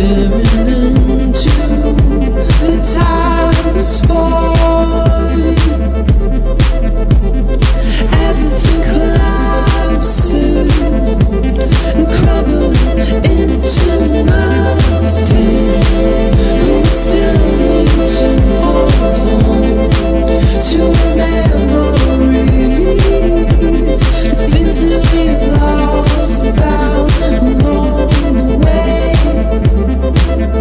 Lost about along the way.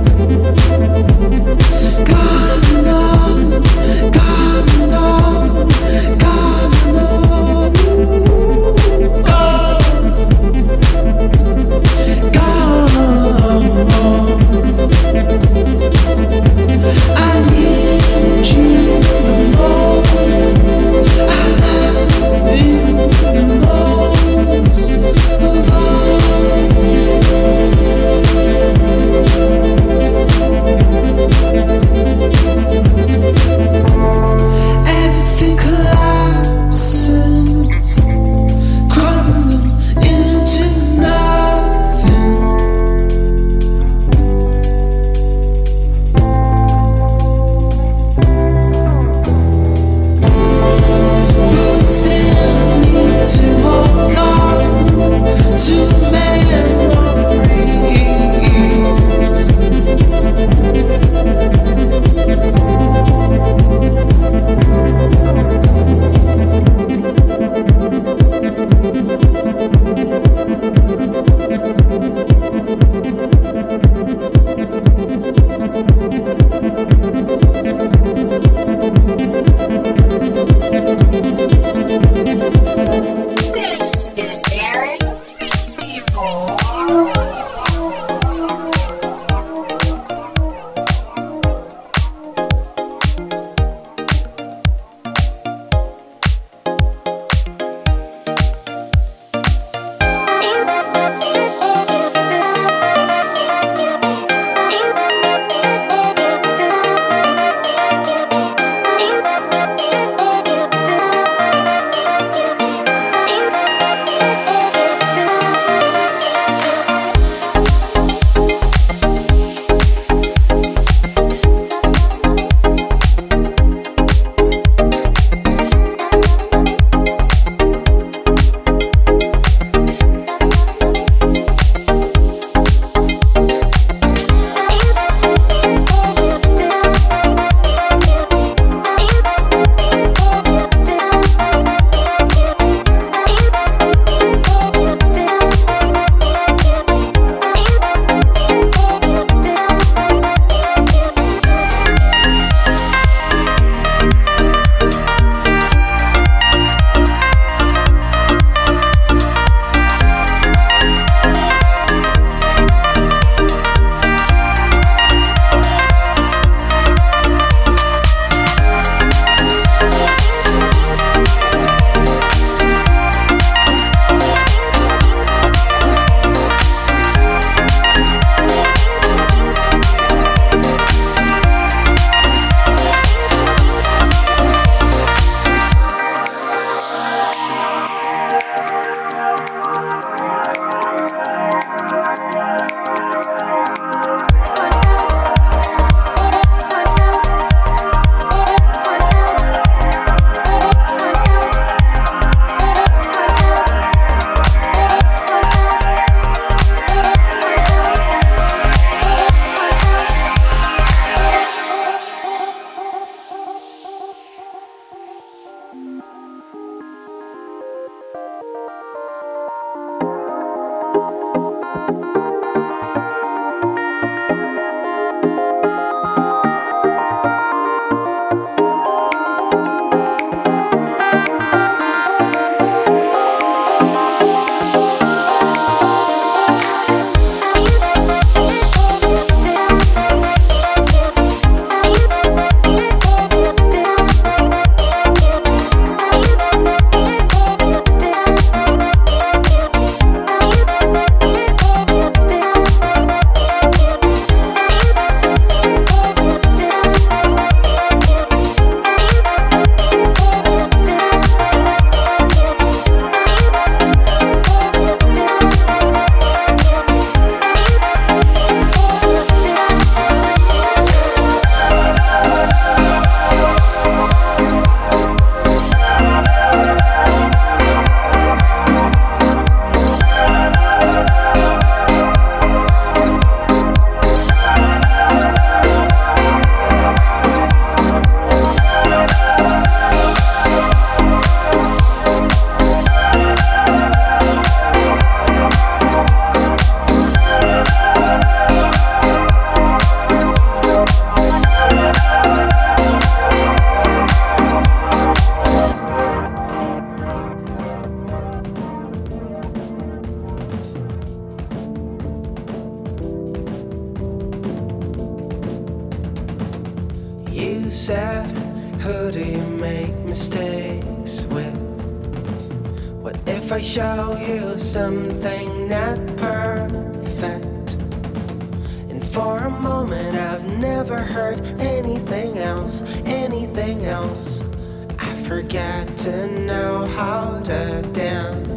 you said, who do you make mistakes with? What if I show you something not perfect? And for a moment I've never heard anything else, anything else. I forgot to know how to dance.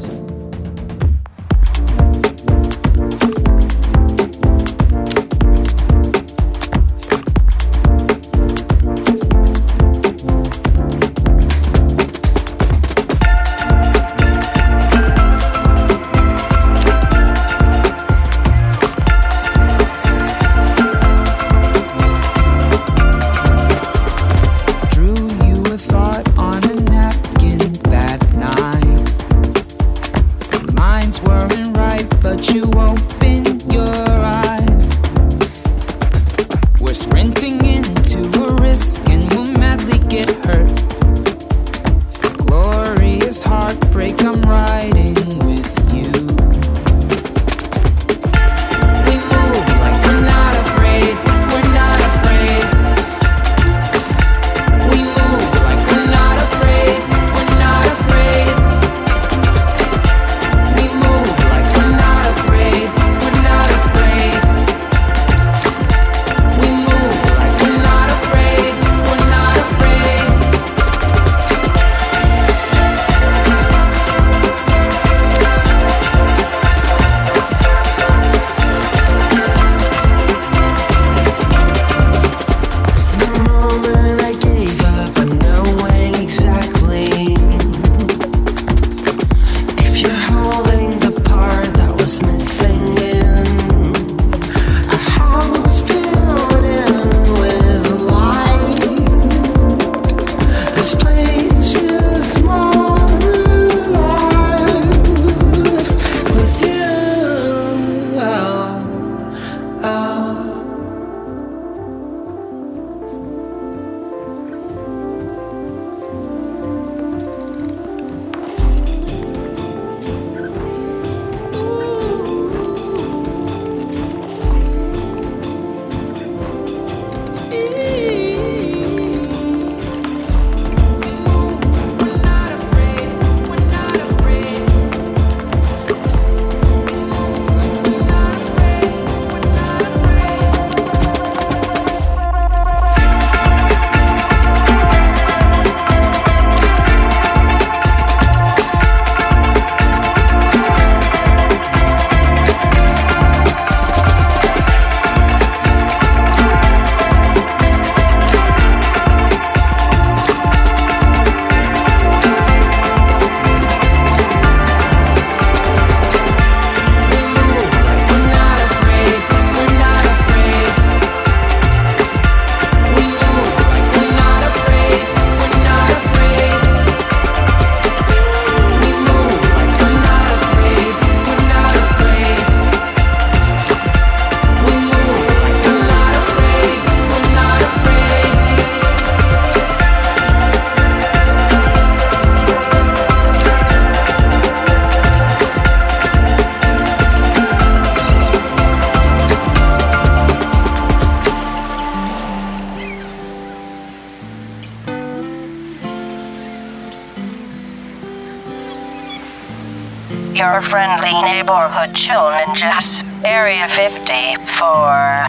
Your friendly neighborhood chill ninjas, Area 54.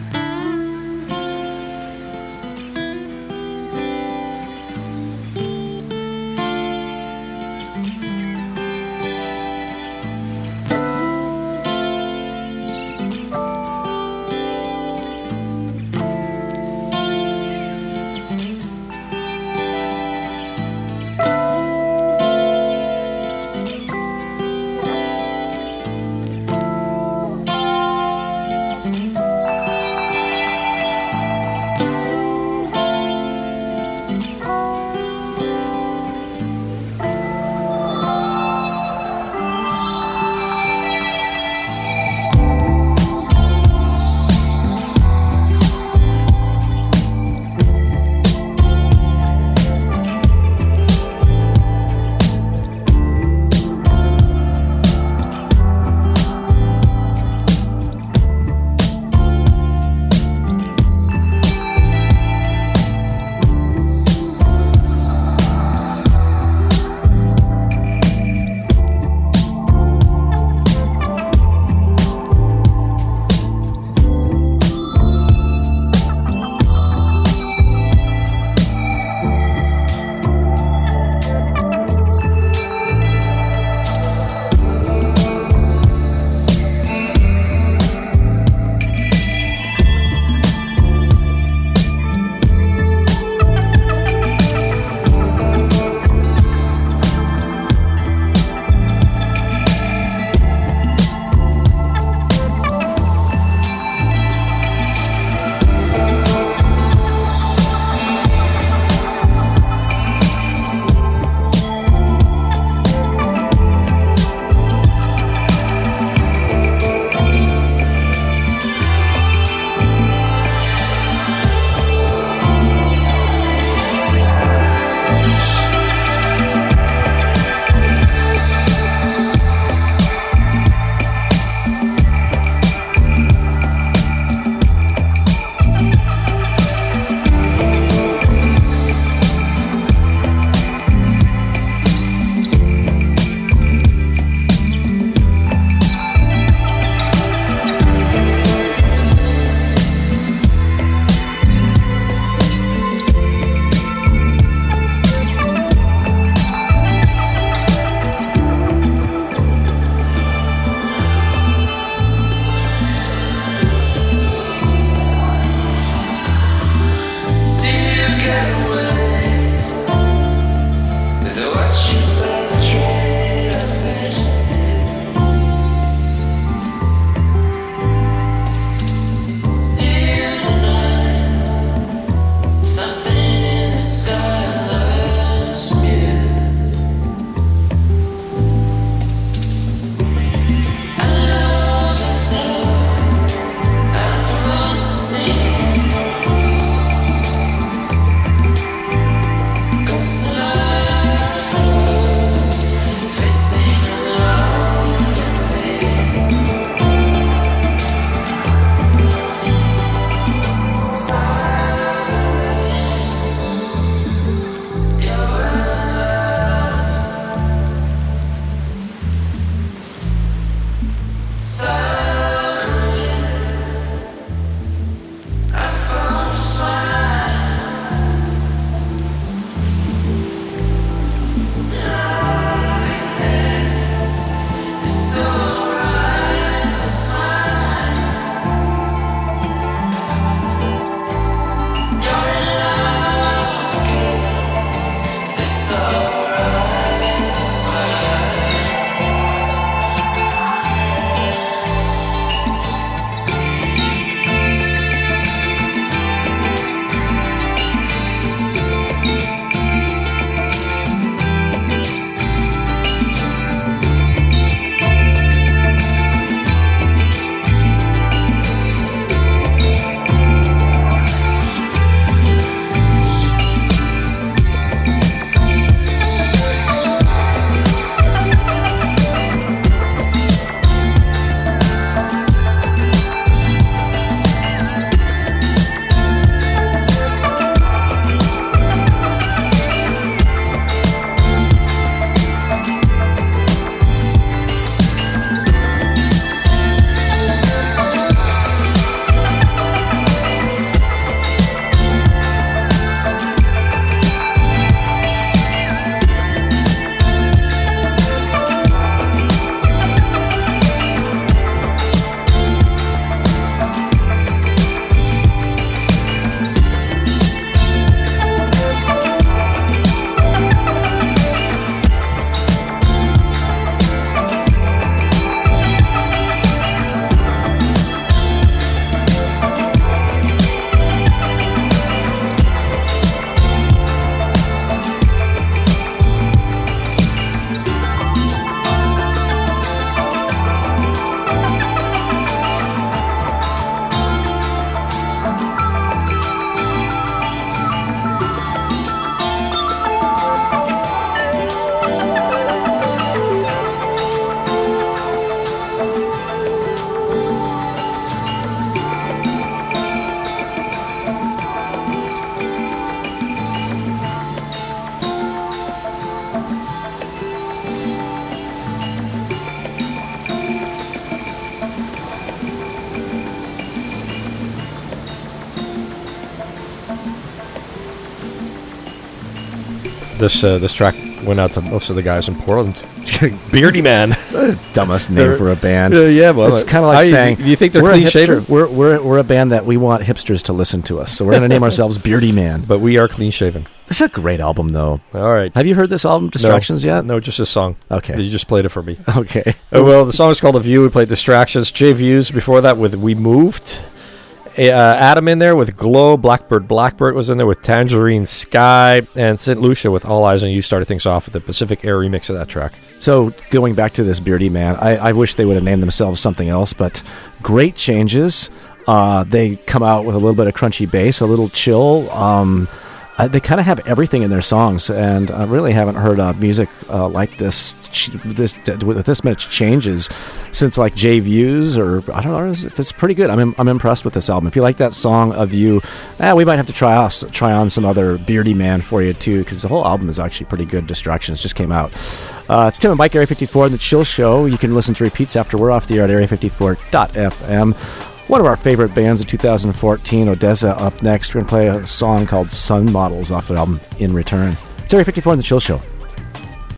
This track went out to most of the guys in Portland. Beardy Man. Dumbest name for a band. Yeah, well, it's kind of like saying, do you think they're we're clean a shaven? hipster. We're a band that we want hipsters to listen to us, so we're going to name ourselves Beardy Man. But we are clean shaven. This is a great album, though. All right. Have you heard this album, Distractions, yet? No, just this song. Okay. You just played it for me. Okay. Well, the song is called The View. We played Distractions. Jay Views before that with We Moved. Adam in there with Glow. Blackbird was in there with Tangerine Sky. And St. Lucia with All Eyes on You started things off with the Pacific Air remix of that track. So going back to this Beardy Man, I wish they would have named themselves something else, but great changes. They come out with a little bit of crunchy bass, a little chill. They kind of have everything in their songs, and I really haven't heard music like this with this much changes since like J Views, or I don't know. It's pretty good. I'm impressed with this album. If you like that song of You, we might have to try on some other Beardy Man for you too, because the whole album is actually pretty good. Distractions just came out. It's Tim and Mike, Area 54, and the Chill Show. You can listen to repeats after we're off the air at area54.fm. One of our favorite bands of 2014, Odessa, up next. We're going to play a song called Sun Models off the album In Return. It's Area 54 and the Chill Show.